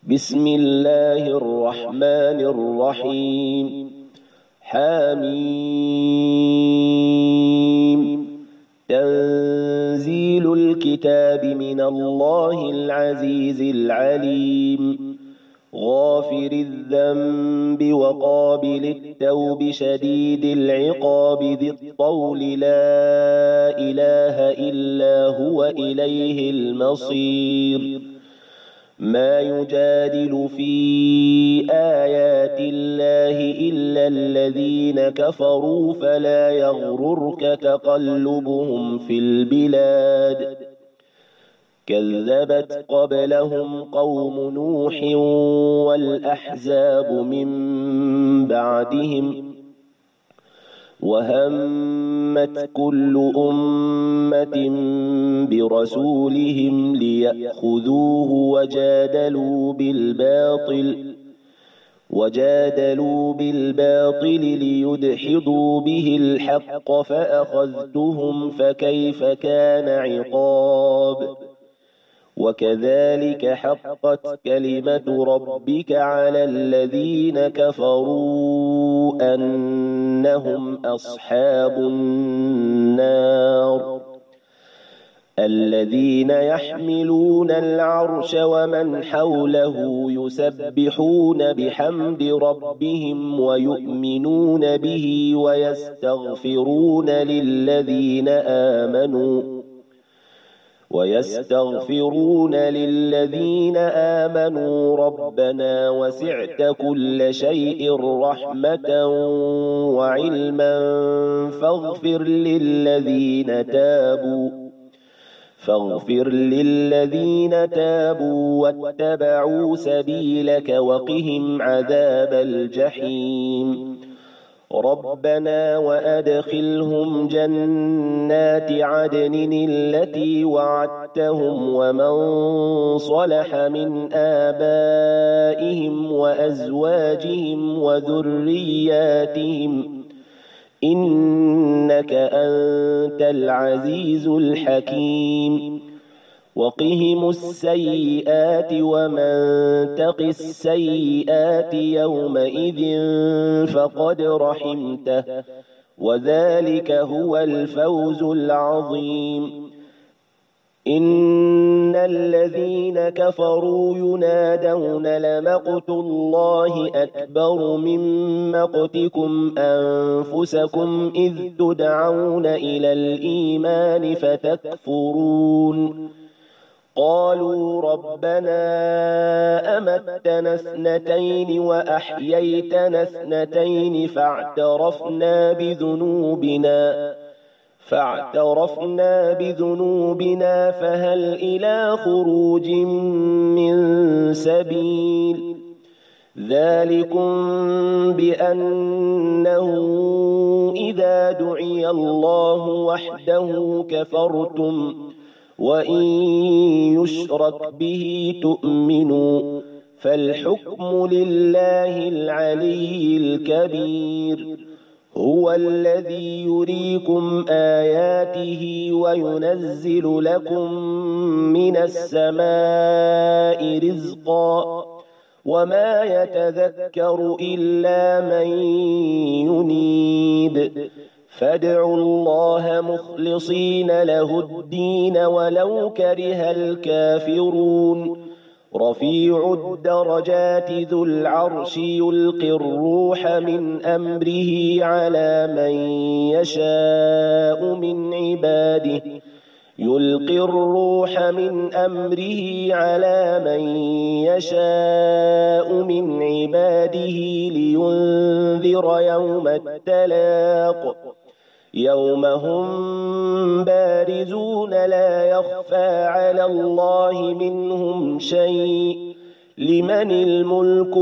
بسم الله الرحمن الرحيم. حميم. تنزيل الكتاب من الله العزيز العليم. غافر الذنب وقابل التوب شديد العقاب ذي الطول لا إله إلا هو إليه المصير. ما يجادل في آيات الله إلا الذين كفروا فلا يغررك تقلبهم في البلاد. كذبت قبلهم قوم نوح والأحزاب من بعدهم وهمت كل أمة برسولهم ليأخذوه وجادلوا بالباطل ليدحضوا به الحق فأخذتهم فكيف كان عقاب. وكذلك حقت كلمة ربك على الذين كفروا أنهم أصحاب النار. الذين يحملون العرش ومن حوله يسبحون بحمد ربهم ويؤمنون به ويستغفرون للذين آمنوا ربنا وسعت كل شيء رحمة وعلما فاغفر للذين تابوا واتبعوا سبيلك وقهم عذاب الجحيم. ربنا وأدخلهم جنات عدن التي وعدتهم ومن صلح من آبائهم وأزواجهم وذرياتهم إنك أنت العزيز الحكيم. وقهم السيئات ومن تق السيئات يومئذ فقد رحمته وذلك هو الفوز العظيم. إن الذين كفروا ينادون لمقت الله أكبر من مقتكم أنفسكم إذ تدعون إلى الإيمان فتكفرون. قالوا ربنا أمتنا اثنتين وأحييتنا اثنتين فاعترفنا بذنوبنا فهل إلى خروج من سبيل. ذلكم بأنه إذا دعي الله وحده كفرتم وإن يشرك به تؤمنوا فالحكم لله العلي الكبير. هو الذي يريكم آياته وينزل لكم من السماء رزقا وما يتذكر إلا من ينيب. فادعوا الله مخلصين له الدين ولو كره الكافرون. رفيع الدرجات ذو العرش يلقي الروح من أمره على من يشاء من عباده لينذر يوم التلاق. يوم هم بارزون لا يخفى على الله منهم شيء. لمن الملك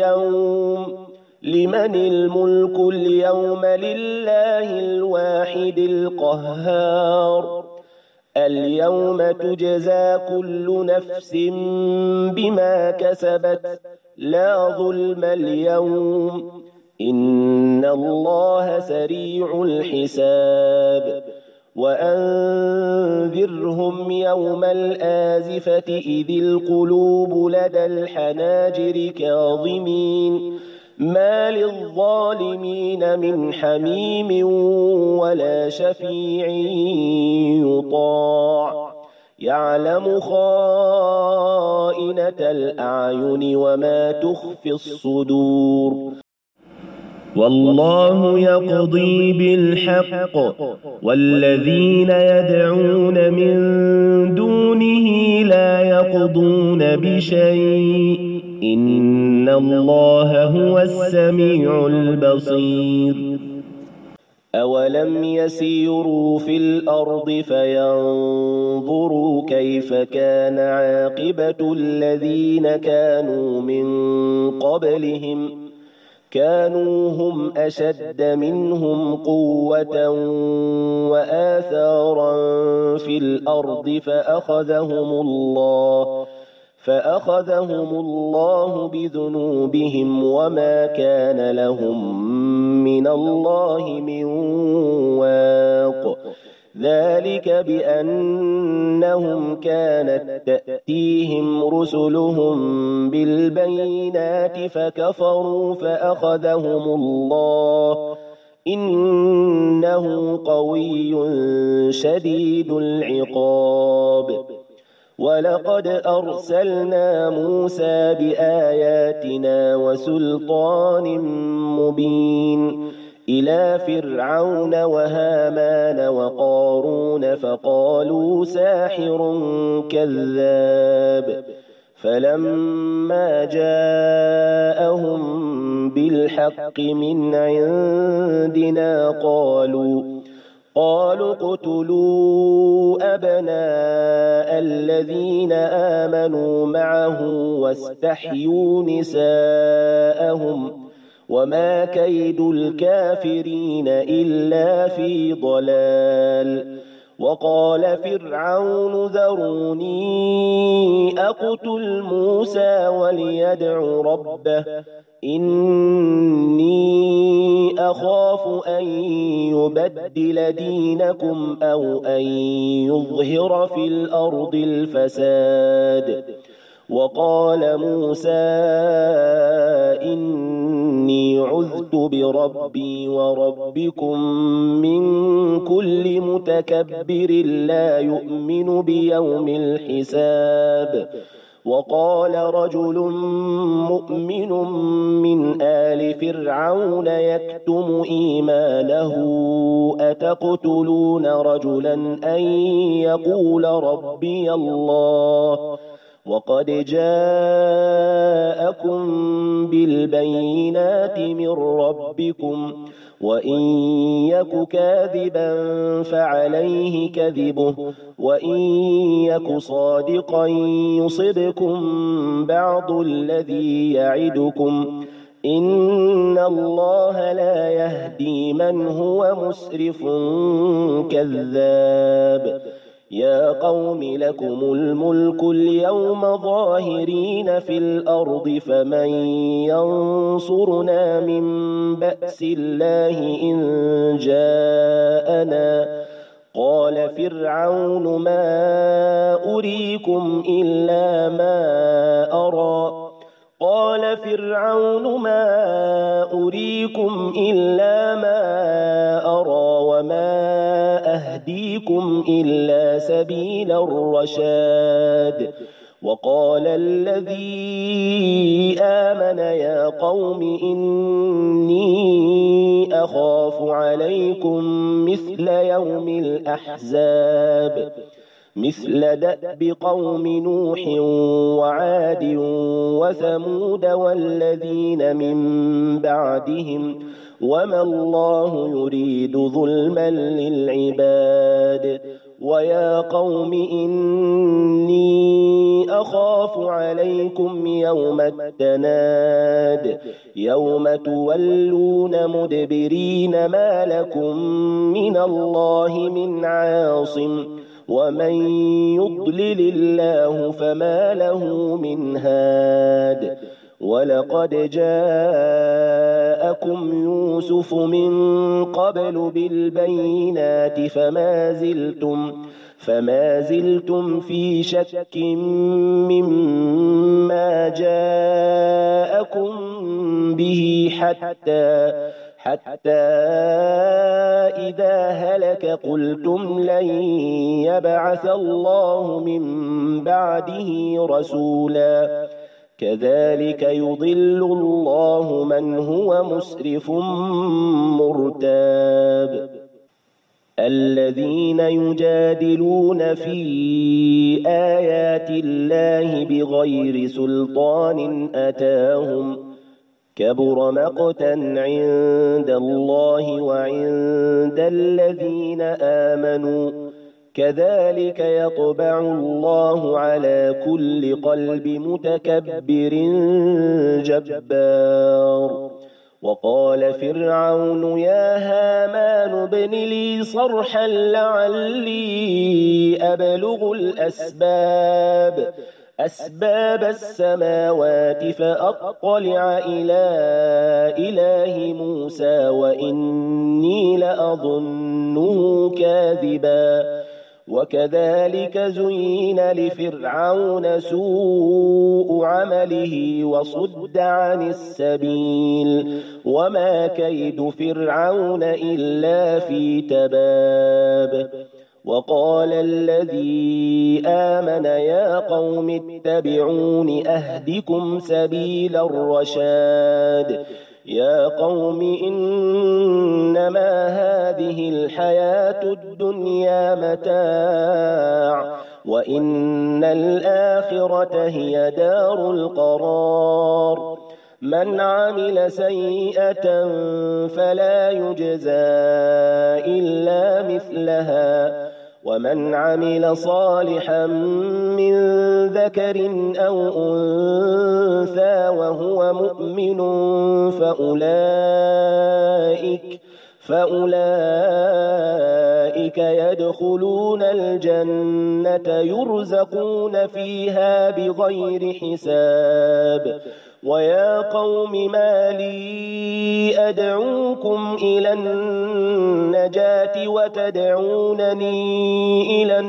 اليوم لله الواحد القهار. اليوم تجزى كل نفس بما كسبت لا ظلم اليوم إن الله سريع الحساب. وأنذرهم يوم الآزفة إذ القلوب لدى الحناجر كاظمين ما للظالمين من حميم ولا شفيع يطاع يعلم خائنة الأعين وما تخفي الصدور والله يقضي بالحق والذين يدعون من دونه لا يقضون بشيء إن الله هو السميع البصير أولم يسيروا في الأرض فينظروا كيف كان عاقبة الذين كانوا من قبلهم كانوا هم أشد منهم قوة وآثارا في الأرض فأخذهم الله بذنوبهم وما كان لهم من الله من واق ذلك بأنهم كانت تأتيهم رسلهم بالبينات فكفروا فأخذهم الله إنه قوي شديد العقاب ولقد أرسلنا موسى بآياتنا وسلطان مبين إلى فرعون وهامان وقارون فقالوا ساحر كذاب فلما جاءهم بالحق من عندنا قالوا اقتلوا أبناء الذين آمنوا معه واستحيوا نساءهم وما كيد الكافرين إلا في ضلال وقال فرعون ذروني أقتل موسى وليدع ربه إني أخاف أن يبدل دينكم أو أن يظهر في الأرض الفساد وقال موسى إني عذت بربي وربكم من كل متكبر لا يؤمن بيوم الحساب وقال رجل مؤمن من آل فرعون يكتم إيمانه أتقتلون رجلا أن يقول ربي الله وقد جاءكم بالبينات من ربكم وإن يك كاذبا فعليه كذبه وإن يك صادقا يصبكم بعض الذي يعدكم إن الله لا يهدي من هو مسرف كذاب يا قوم لكم الملك اليوم ظاهرين في الأرض فمن ينصرنا من بأس الله إن جاءنا قال فرعون ما أريكم إلا ما أرى وما أهديكم إلا سبيل الرشاد وقال الذي آمن يا قوم إني أخاف عليكم مثل يوم الأحزاب مثل دأب قوم نوح وعاد وثمود والذين من بعدهم وما الله يريد ظلما للعباد ويا قوم إني أخاف عليكم يوم التناد يوم تولون مدبرين ما لكم من الله من عاصم ومن يضلل الله فما له من هاد ولقد جاءكم يوسف من قبل بالبينات فما زلتم في شك مما جاءكم به حتى إذا هلك قلتم لن يبعث الله من بعده رسولا كذلك يضل الله من هو مسرف مرتاب الذين يجادلون في آيات الله بغير سلطان أتاهم كبر مقتا عند الله وعند الذين آمنوا كذلك يطبع الله على كل قلب متكبر جبار وقال فرعون يا هامان ابن لي صرحا لعلي أبلغ أسباب السماوات فأطلع إلى إله موسى وإني لأظنه كاذبا وكذلك زين لفرعون سوء عمله وصد عن السبيل وما كيد فرعون إلا في تباب وقال الذي آمن يا قوم اتبعون أهدكم سبيل الرشاد يا قوم إنما هذه الحياة الدنيا متاع وإن الآخرة هي دار القرار من عمل سيئة فلا يجزى إلا مثلها ومن عمل صالحا من ذكر أو أنثى وهو مؤمن فأولئك يدخلون الجنة يرزقون فيها بغير حساب ويا قوم ما لي أدعوكم إلى النجاة وتدعونني إلى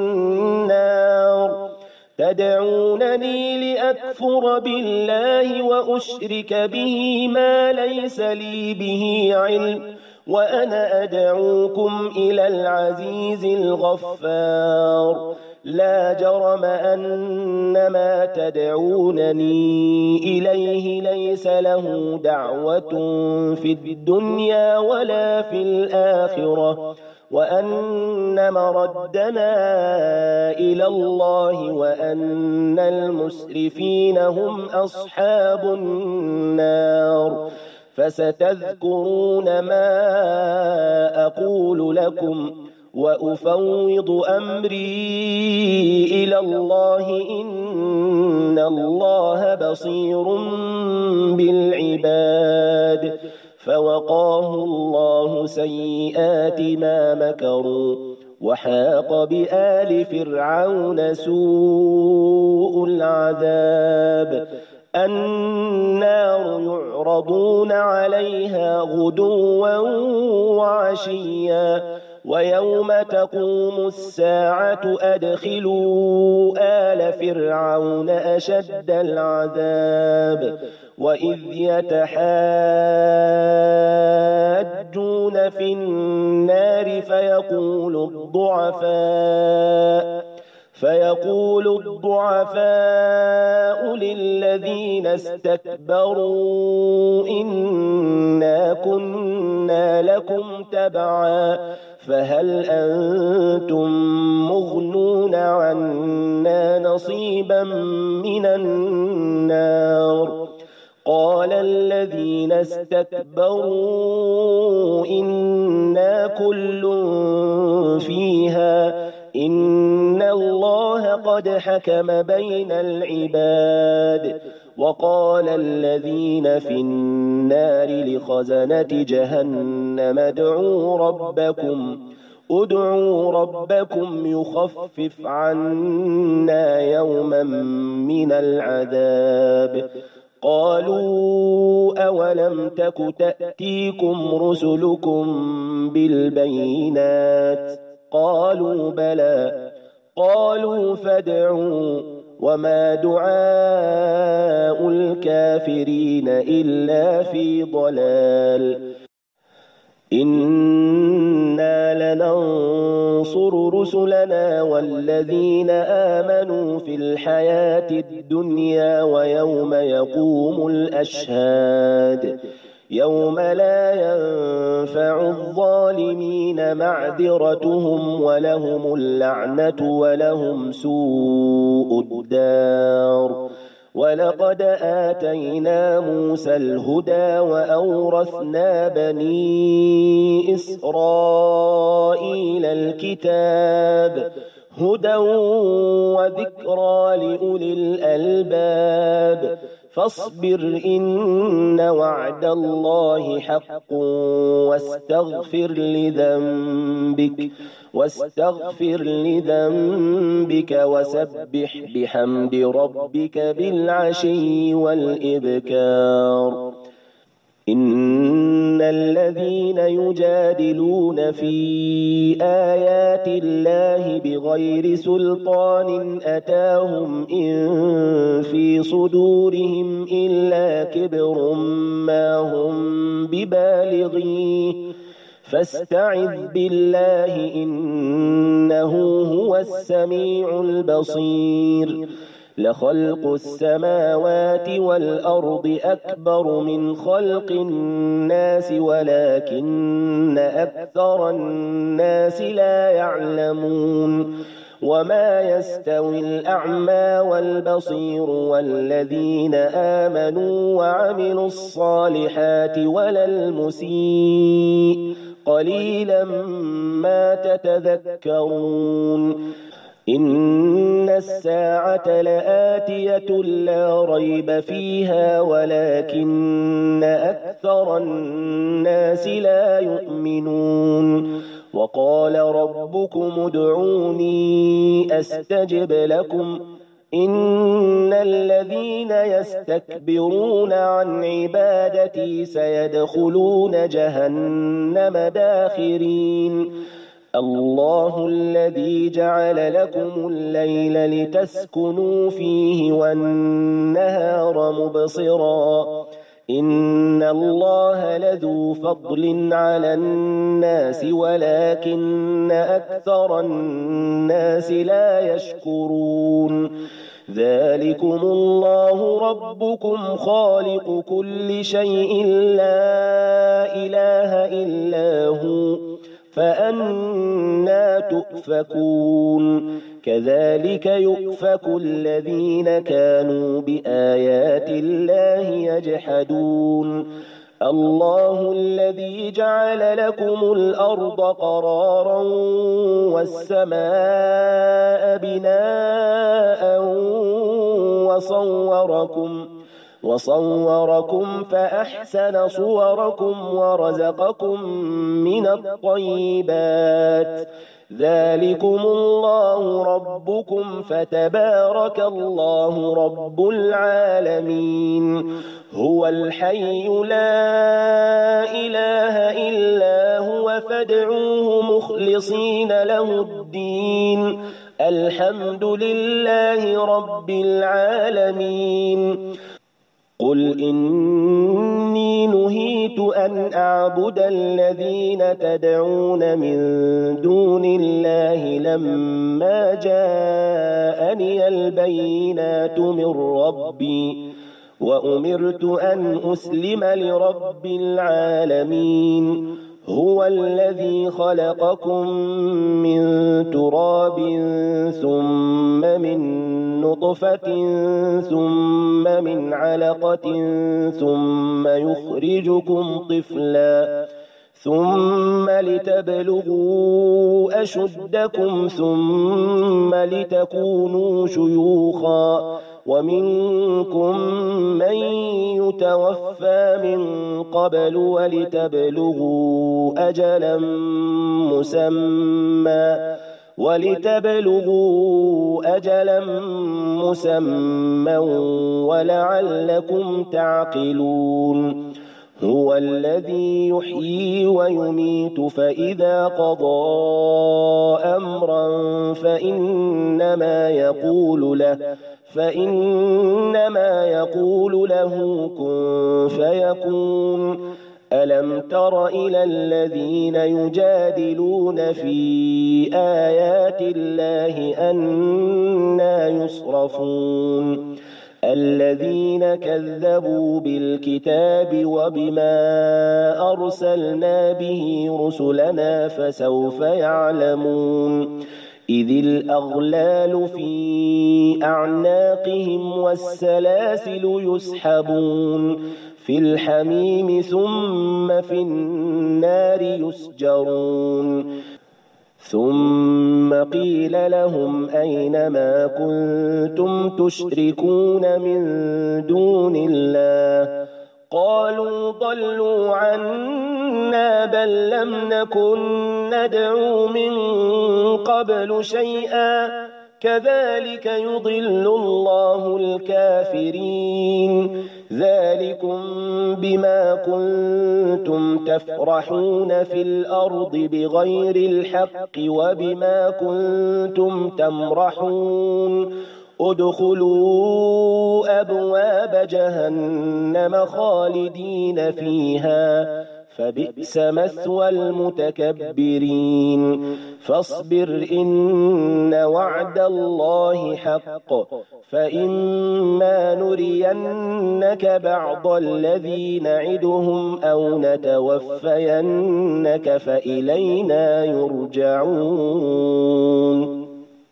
النار تدعونني لأكفر بالله وأشرك به ما ليس لي به علم وأنا أدعوكم إلى العزيز الغفار لا جرم أن ما تدعونني إليه ليس له دعوة في الدنيا ولا في الآخرة وأن مردنا إلى الله وأن المسرفين هم أصحاب النار فستذكرون ما أقول لكم وأفوض أمري إلى الله إن الله بصير بالعباد فوقاه الله سيئات ما مكروا وحاق بآل فرعون سوء العذاب النار يعرضون عليها غدوا وعشيا ويوم تقوم الساعة أدخلوا آل فرعون أشد العذاب وإذ يتحاجون في النار فيقول الضعفاء للذين استكبروا إنا كنا لكم تبعا فهل أنتم مغنون عنا نصيبا من النار قال الذين استكبروا إنا كل فيها إن الله قد حكم بين العباد وقال الذين في النار لخزنة جهنم ادعوا ربكم يخفف عنا يوما من العذاب قالوا أولم تك تأتيكم رسلكم بالبينات قالوا بلى قالوا فادعوا وما دعاء الكافرين إلا في ضلال إنا لننصر رسلنا والذين آمنوا في الحياة الدنيا ويوم يقوم الأشهاد يوم لا ينفع الظالمين معذرتهم ولهم اللعنة ولهم سوء الدار ولقد آتينا موسى الهدى وأورثنا بني إسرائيل الكتاب هدى وذكرى لأولي الألباب فاصبر إن وعد الله حق واستغفر لذنبك وسبح بحمد ربك بالعشي والإبكار إن الذين يجادلون في آيات الله بغير سلطان أتاهم إن في صدورهم إلا كبر ما هم ببالغيه فاستعذ بالله إنه هو السميع البصير لخلق السماوات والأرض أكبر من خلق الناس ولكن أكثر الناس لا يعلمون وما يستوي الأعمى والبصير والذين آمنوا وعملوا الصالحات ولا المسيء قليلا ما تتذكرون إن الساعة لآتية لا ريب فيها ولكن أكثر الناس لا يؤمنون وقال ربكم ادعوني أستجب لكم إن الذين يستكبرون عن عبادتي سيدخلون جهنم داخرين الله الذي جعل لكم الليل لتسكنوا فيه والنهار مبصرا إن الله لذو فضل على الناس ولكن أكثر الناس لا يشكرون ذلكم الله ربكم خالق كل شيء لا إله إلا هو فأنى تؤفكون كذلك يؤفك الذين كانوا بآيات الله يجحدون الله الذي جعل لكم الأرض قرارا والسماء بناء وصوركم فأحسن صوركم ورزقكم من الطيبات ذلكم الله ربكم فتبارك الله رب العالمين هو الحي لا إله إلا هو فادعوه مخلصين له الدين الحمد لله رب العالمين قل إني نهيت أن أعبد الذين تدعون من دون الله لما جاءني البينات من ربي وأمرت أن أسلم لرب العالمين هو الذي خلقكم من تراب ثم من نطفة ثم من علقة ثم يخرجكم طفلا ثم لتبلغوا أشدكم ثم لتكونوا شيوخا ومنكم من يتوفى من قبل ولتبلغوا أجلا مسمى ولتبلغوا أجلا مسمى ولعلكم تعقلون هو الذي يحيي ويميت فإذا قضى أمرا فإنما يقول له كن فيكون ألم تر إلى الذين يجادلون في آيات الله أنى يصرفون الذين كذبوا بالكتاب وبما أرسلنا به رسلنا فسوف يعلمون إذ الأغلال في أعناقهم والسلاسل يسحبون في الحميم ثم في النار يسجرون ثم قيل لهم أين ما كنتم تشركون من دون الله قالوا ضلوا عنا بل لم نكن ندعو من قبل شيئا كذلك يضل الله الكافرين ذلكم بما كنتم تفرحون في الأرض بغير الحق وبما كنتم تمرحون ادخلوا أبواب جهنم خالدين فيها فبئس مثوى المتكبرين فاصبر إن وعد الله حق فإما نرينك بعض الذي نعدهم أو نتوفينك فإلينا يرجعون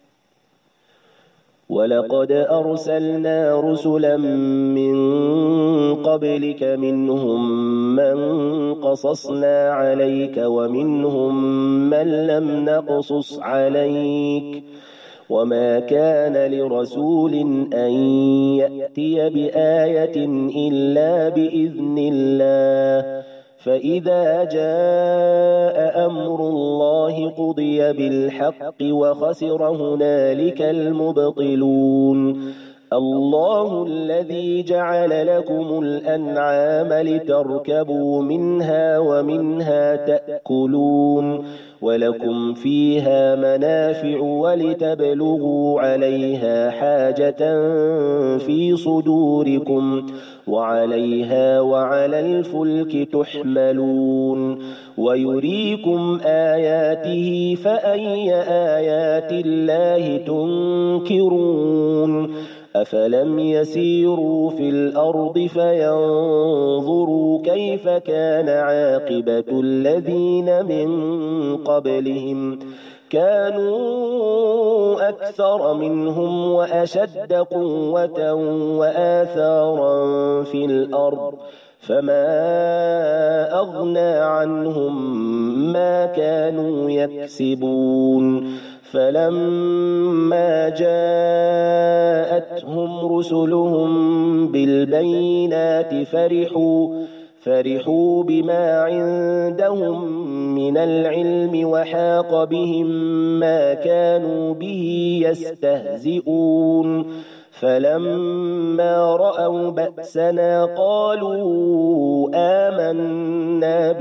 ولقد أرسلنا رسلا من قبلك منهم من قصصنا عليك ومنهم من لم نقصص عليك وما كان لرسول أن يأتي بآية إلا بإذن الله فإذا جاء أمر الله قضي بالحق وخسر هنالك المبطلون الله الذي جعل لكم الأنعام لتركبوا منها ومنها تأكلون ولكم فيها منافع ولتبلغوا عليها حاجة في صدوركم وعليها وعلى الفلك تحملون ويريكم آياته فأي آيات الله تنكرون أفلم يسيروا في الأرض فينظروا كيف كان عاقبة الذين من قبلهم كانوا أكثر منهم وأشد قوة وآثارا في الأرض فما أغنى عنهم ما كانوا يكسبون فلما جاءتهم رسلهم بالبينات فرحوا بما عندهم من العلم وحاق بهم ما كانوا به يستهزئون فلما رأوا بأسنا قالوا آمنا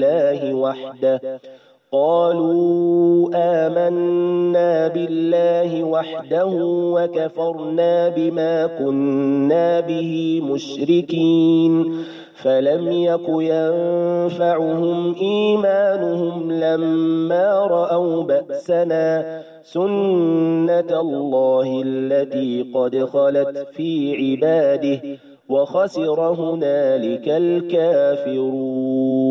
بالله وحده وكفرنا بما كنا به مشركين فلم يك ينفعهم إيمانهم لما رأوا بأسنا سنة الله التي قد خلت في عباده وخسر هنالك الكافرون